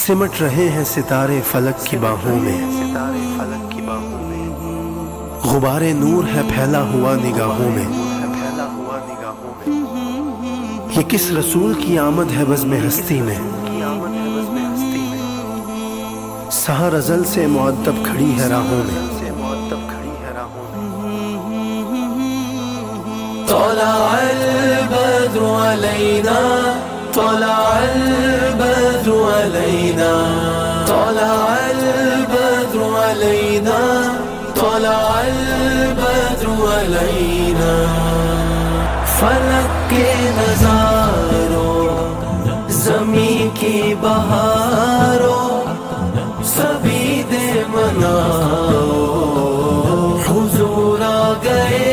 सिमट रहे हैं सितारे फलक की बाहों में, गुबारे नूर है फैला हुआ निगाहों में। ये किस रसूल की आमद है बज़्म हस्ती में, सहर अज़ल से मुअद्दब खड़ी है राहों में। طلع البدر علينا طلع البدر علينا طلع البدر علينا طلع البدر علينا فلک کے نظاروں زمین کی بہاروں سبھی دے مناؤ حضور آ گئے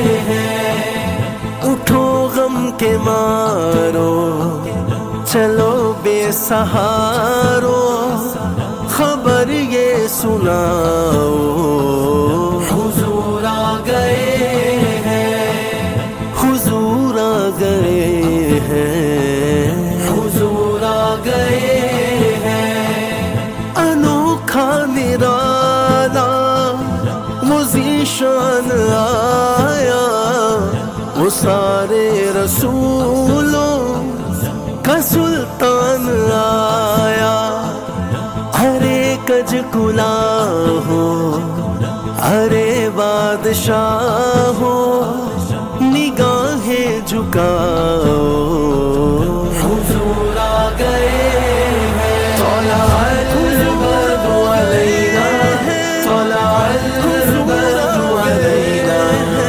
کے مارو چلو بے سہارو خبر یہ سناؤ حضور آ گئے ہیں حضور آ گئے ہیں حضور آ گئے ہیں انوکھا نرالا وہ ذیشان آیا وہ سارے رسولوں کا سلطان آیا ہر ایک اج کلا ہو ہر بادشاہ ہو نگاہیں جھکاؤ حضور آ گئے ہیں طلع البدر علینا طلع البدر علینا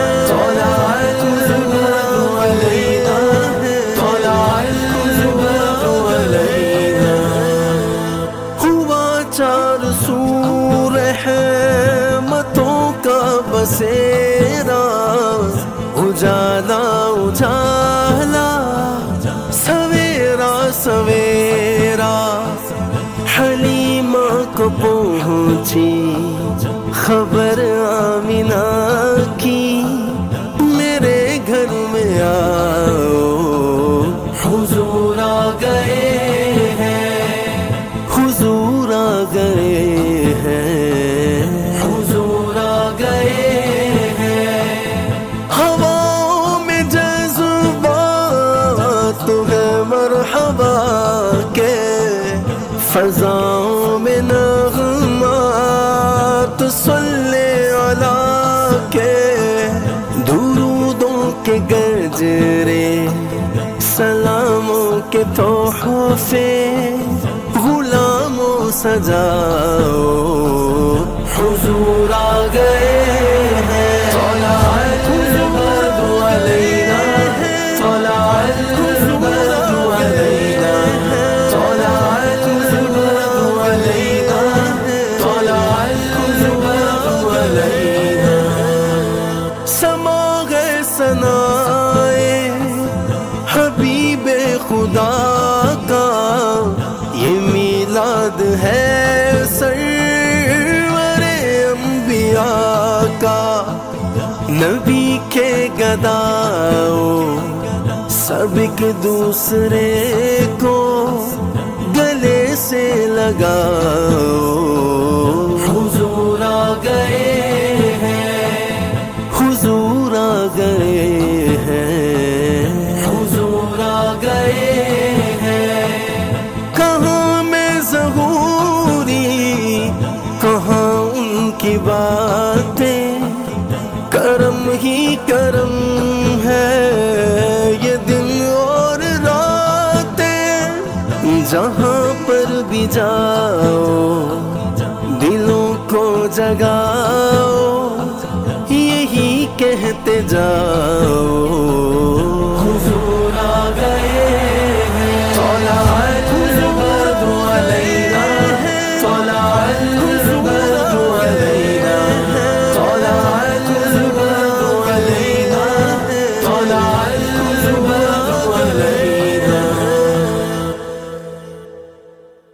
رحمتوں کا بسیرا اجالا اجالا سویرا سویرا حلیمہ کو پہنچی خبر آمنہ کی میرے گھر میں آؤ حضور آ گئے ہیں حضور آ گئے حضور آ گئے ہیں ہواؤں میں جذبات ہے مرحبا کے فضاؤں میں نغمات صلی علی کے درودوں کے گجرے سلاموں کے تحفے غلاموں سجاؤ حضور آ گئے ہیں طلع البدر علینا طلع البدر علینا طلع البدر علینا طلع البدر علینا سما گئے ثنائے حبیب خدا کا یہ میلاد ہے کا نبی کے گداؤ سب ایک دوسرے کو گلے سے لگاؤ حضور آ گئے ہیں حضور آ گئے ہیں حضور آ گئے ہیں کہاں میں ظہوری کہاں ان کی باتیں کرم ہی کرم ہے یہ دن اور راتیں جہاں پر بھی جاؤ دلوں کو جگاؤ یہی کہتے جاؤ